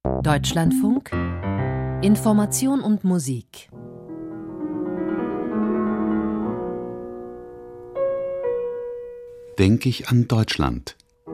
Deutschlandfunk Information und Musik. Denke ich an Deutschland.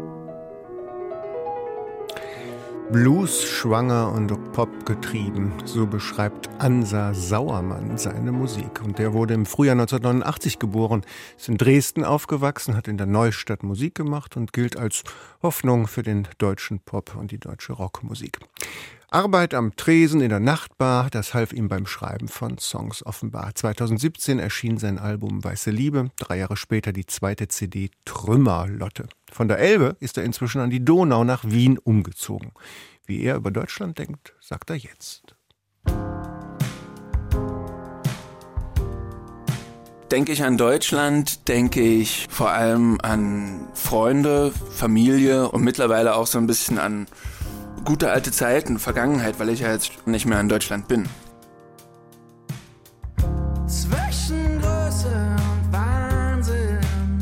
Blues schwanger und Pop getrieben, so beschreibt Ansa Sauermann seine Musik. Und der wurde im Frühjahr 1989 geboren, ist in Dresden aufgewachsen, hat in der Neustadt Musik gemacht und gilt als Hoffnung für den deutschen Pop und die deutsche Rockmusik. Arbeit am Tresen in der Nachtbar, das half ihm beim Schreiben von Songs offenbar. 2017 erschien sein Album Weiße Liebe, 3 Jahre später die zweite CD Trümmerlotte. Von der Elbe ist er inzwischen an die Donau nach Wien umgezogen. Wie er über Deutschland denkt, sagt er jetzt. Denke ich an Deutschland, denke ich vor allem an Freunde, Familie und mittlerweile auch so ein bisschen an gute alte Zeiten, Vergangenheit, weil ich ja jetzt nicht mehr in Deutschland bin. Zwischen Größe und Wahnsinn,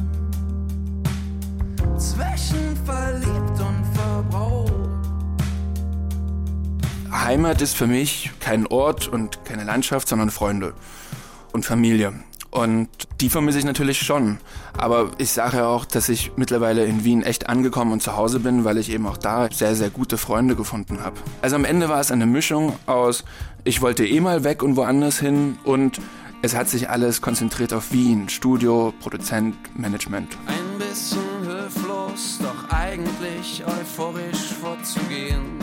zwischen verliebt und verbraucht. Heimat ist für mich kein Ort und keine Landschaft, sondern Freunde und Familie. Und die vermisse ich natürlich schon. Aber ich sage ja auch, dass ich mittlerweile in Wien echt angekommen und zu Hause bin, weil ich eben auch da sehr, sehr gute Freunde gefunden habe. Also am Ende war es eine Mischung aus, ich wollte mal weg und woanders hin und es hat sich alles konzentriert auf Wien. Studio, Produzent, Management. Ein bisschen hilflos, doch eigentlich euphorisch vorzugehen.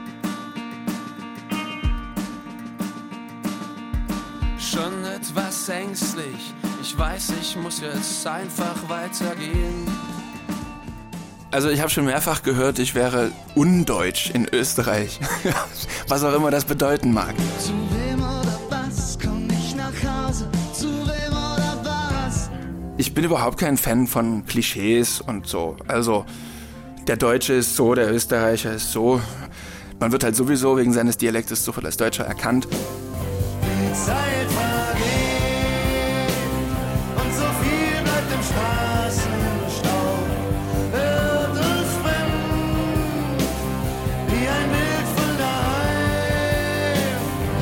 Schon etwas ängstlich, ich weiß, ich muss jetzt einfach weitergehen. Also ich habe schon mehrfach gehört, ich wäre undeutsch in Österreich, was auch immer das bedeuten mag. Zu wem oder was, komm ich nach Hause, zu wem oder was? Ich bin überhaupt kein Fan von Klischees und so. Also der Deutsche ist so, der Österreicher ist so. Man wird halt sowieso wegen seines Dialektes sofort als Deutscher erkannt. Die Zeit vergeht und so viel bleibt im Straßenstau. Wird uns fremd wie ein Bild von daheim.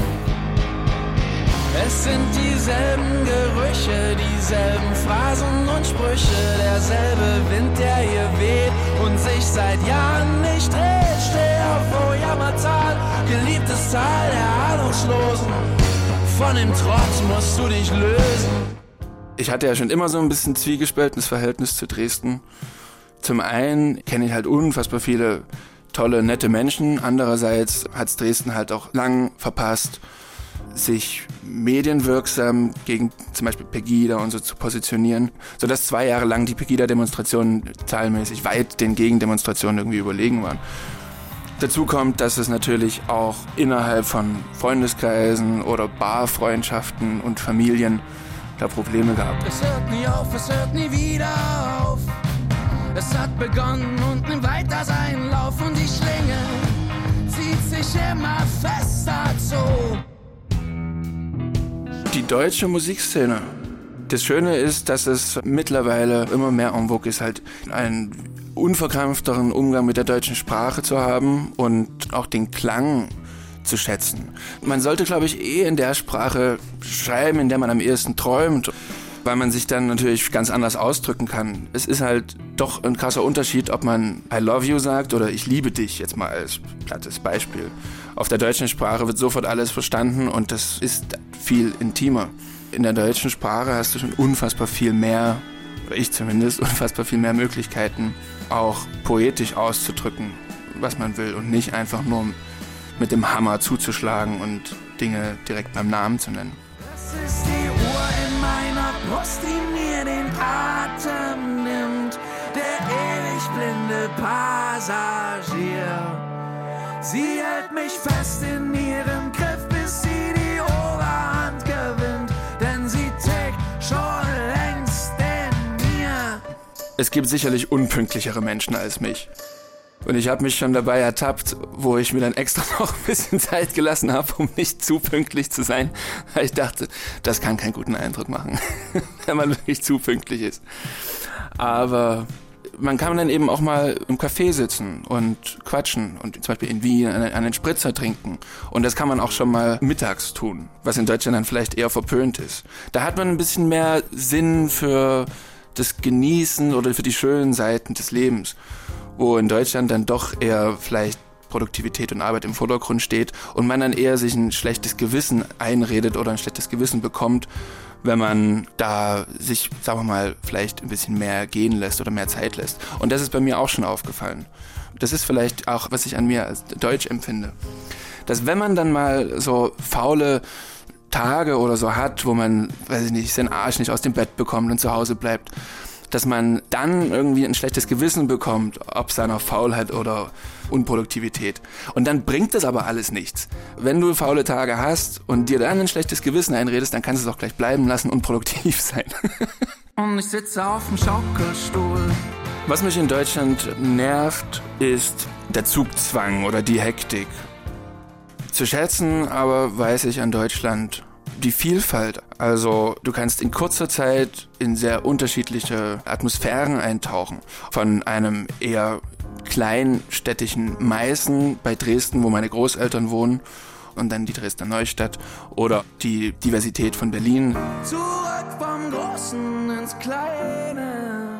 Es sind dieselben Gerüche, dieselben Phrasen und Sprüche, derselbe Wind, der hier weht und sich seit Jahren nicht dreht. Steh auf, oh Jammertal, geliebtes Tal der Ahnungslosen. Von dem Trotz musst du dich lösen. Ich hatte ja schon immer so ein bisschen zwiegespaltenes Verhältnis zu Dresden. Zum einen kenne ich halt unfassbar viele tolle, nette Menschen. Andererseits hat es Dresden halt auch lang verpasst, sich medienwirksam gegen zum Beispiel Pegida und so zu positionieren, sodass 2 Jahre lang die Pegida-Demonstrationen zahlenmäßig weit den Gegendemonstrationen irgendwie überlegen waren. Dazu kommt, dass es natürlich auch innerhalb von Freundeskreisen oder Barfreundschaften und Familien da Probleme gab. Es hört nie auf, es hört nie wieder auf. Es hat begonnen und nimmt weiter seinen Lauf und die Schlinge zieht sich immer fester zu. Die deutsche Musikszene. Das Schöne ist, dass es mittlerweile immer mehr en vogue ist, halt einen unverkrampfteren Umgang mit der deutschen Sprache zu haben und auch den Klang zu schätzen. Man sollte, glaube ich, in der Sprache schreiben, in der man am ehesten träumt, weil man sich dann natürlich ganz anders ausdrücken kann. Es ist halt doch ein krasser Unterschied, ob man I love you sagt oder ich liebe dich, jetzt mal als plattes Beispiel. Auf der deutschen Sprache wird sofort alles verstanden und das ist viel intimer. In der deutschen Sprache hast du schon unfassbar viel mehr, oder ich zumindest, unfassbar viel mehr Möglichkeiten, auch poetisch auszudrücken, was man will und nicht einfach nur mit dem Hammer zuzuschlagen und Dinge direkt beim Namen zu nennen. Das ist die Uhr in meiner Brust, die mir den Atem nimmt, der ewig blinde Passagier. Sie hält mich fest in ihrem Griff, bis sie die Oberhand gewinnt, denn sie tickt schon längst in mir. Es gibt sicherlich unpünktlichere Menschen als mich. Und ich habe mich schon dabei ertappt, wo ich mir dann extra noch ein bisschen Zeit gelassen habe, um nicht zu pünktlich zu sein. Weil ich dachte, das kann keinen guten Eindruck machen, wenn man wirklich zu pünktlich ist. Aber man kann dann eben auch mal im Café sitzen und quatschen und zum Beispiel in Wien einen Spritzer trinken. Und das kann man auch schon mal mittags tun, was in Deutschland dann vielleicht eher verpönt ist. Da hat man ein bisschen mehr Sinn für das Genießen oder für die schönen Seiten des Lebens, wo in Deutschland dann doch eher vielleicht Produktivität und Arbeit im Vordergrund steht und man dann eher sich ein schlechtes Gewissen einredet oder ein schlechtes Gewissen bekommt, wenn man da sich, sagen wir mal, vielleicht ein bisschen mehr gehen lässt oder mehr Zeit lässt. Und das ist bei mir auch schon aufgefallen. Das ist vielleicht auch, was ich an mir als deutsch empfinde. Dass wenn man dann mal so faule Tage oder so hat, wo man, weiß ich nicht, seinen Arsch nicht aus dem Bett bekommt und zu Hause bleibt, dass man dann irgendwie ein schlechtes Gewissen bekommt, ob seiner Faulheit oder Unproduktivität. Und dann bringt das aber alles nichts. Wenn du faule Tage hast und dir dann ein schlechtes Gewissen einredest, dann kannst du es auch gleich bleiben lassen und produktiv sein. Und ich sitze auf dem Schaukelstuhl. Was mich in Deutschland nervt, ist der Zugzwang oder die Hektik. Zu schätzen aber weiß ich an Deutschland die Vielfalt. Also du kannst in kurzer Zeit in sehr unterschiedliche Atmosphären eintauchen. Von einem eher kleinstädtischen Meißen bei Dresden, wo meine Großeltern wohnen, und dann die Dresdner Neustadt oder die Diversität von Berlin. Zurück vom Großen ins Kleine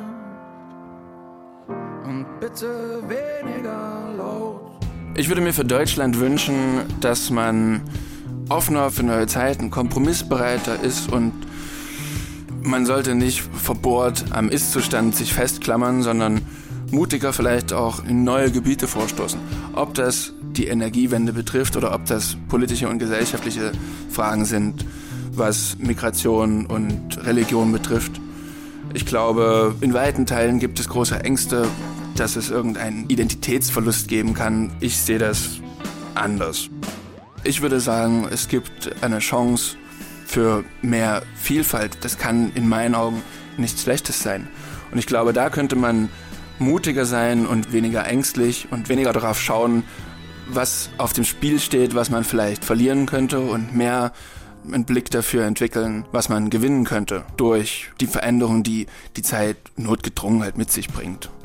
und bitte weniger laut. Ich würde mir für Deutschland wünschen, dass man offener für neue Zeiten, kompromissbereiter ist und man sollte nicht verbohrt am Ist-Zustand sich festklammern, sondern mutiger vielleicht auch in neue Gebiete vorstoßen. Ob das die Energiewende betrifft oder ob das politische und gesellschaftliche Fragen sind, was Migration und Religion betrifft. Ich glaube, in weiten Teilen gibt es große Ängste, dass es irgendeinen Identitätsverlust geben kann. Ich sehe das anders. Ich würde sagen, es gibt eine Chance für mehr Vielfalt. Das kann in meinen Augen nichts Schlechtes sein. Und ich glaube, da könnte man mutiger sein und weniger ängstlich und weniger darauf schauen, was auf dem Spiel steht, was man vielleicht verlieren könnte und mehr einen Blick dafür entwickeln, was man gewinnen könnte durch die Veränderung, die die Zeit notgedrungen halt mit sich bringt.